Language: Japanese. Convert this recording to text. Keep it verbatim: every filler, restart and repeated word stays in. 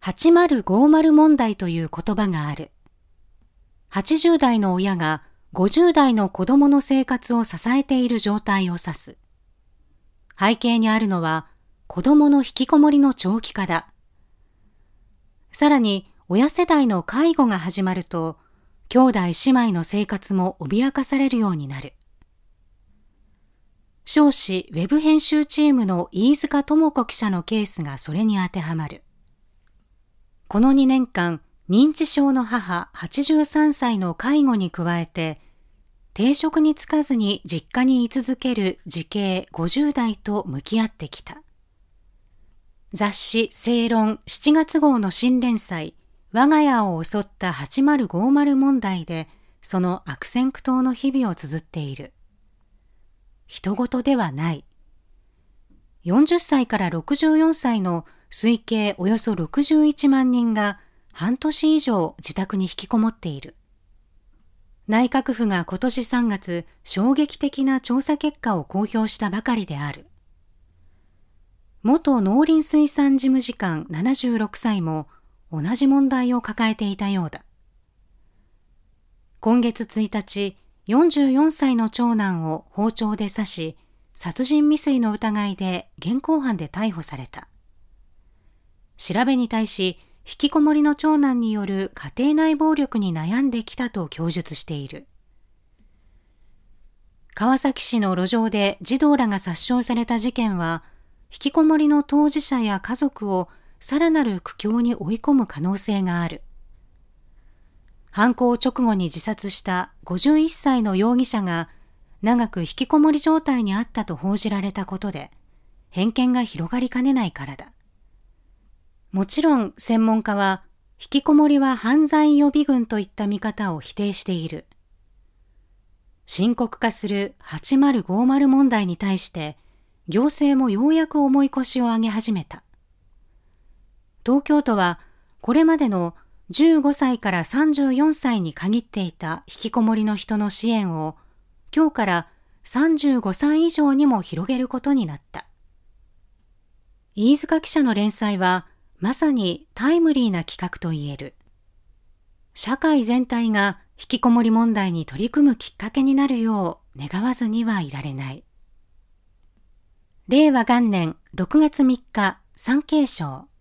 はちまるごまる問題という言葉がある。はちじゅう代の親がごじゅう代の子供の生活を支えている状態を指す。背景にあるのは子供の引きこもりの長期化だ。さらに親世代の介護が始まると、兄弟姉妹の生活も脅かされるようになる。彰子ウェブ編集チームの飯塚智子記者のケースがそれに当てはまる。このにねんかん、認知症の母はちじゅうさんさいの介護に加えて、定職に就かずに実家に居続ける自系ごじゅう代と向き合ってきた。雑誌正論しちがつ号の新連載、我が家を襲ったはちまるごまる問題で、その悪戦苦闘の日々を綴っている。人事ではない。よんじゅっさいからろくじゅうよんさいの推計およそろくじゅういちまんにんが半年以上自宅に引きこもっている。内閣府が今年さんがつ、衝撃的な調査結果を公表したばかりである。元農林水産事務次官ななじゅうろくさいも同じ問題を抱えていたようだ。今月ついたち、よんじゅうよんさいの長男を包丁で刺し、殺人未遂の疑いで現行犯で逮捕された。調べに対し、引きこもりの長男による家庭内暴力に悩んできたと供述している。川崎市の路上で児童らが殺傷された事件は、引きこもりの当事者や家族をさらなる苦境に追い込む可能性がある。犯行直後に自殺したごじゅういっさいの容疑者が長く引きこもり状態にあったと報じられたことで、偏見が広がりかねないからだ。もちろん専門家は、引きこもりは犯罪予備軍といった見方を否定している。深刻化するはちまるごまる問題に対して、行政もようやく重い腰を上げ始めた。東京都は、これまでのじゅうごさいからさんじゅうよんさいに限っていた引きこもりの人の支援を、今日からさんじゅうごさい以上にも広げることになった。飯塚記者の連載は、まさにタイムリーな企画と言える。社会全体が引きこもり問題に取り組むきっかけになるよう願わずにはいられない。れいわがんねんろくがつみっか、産経省。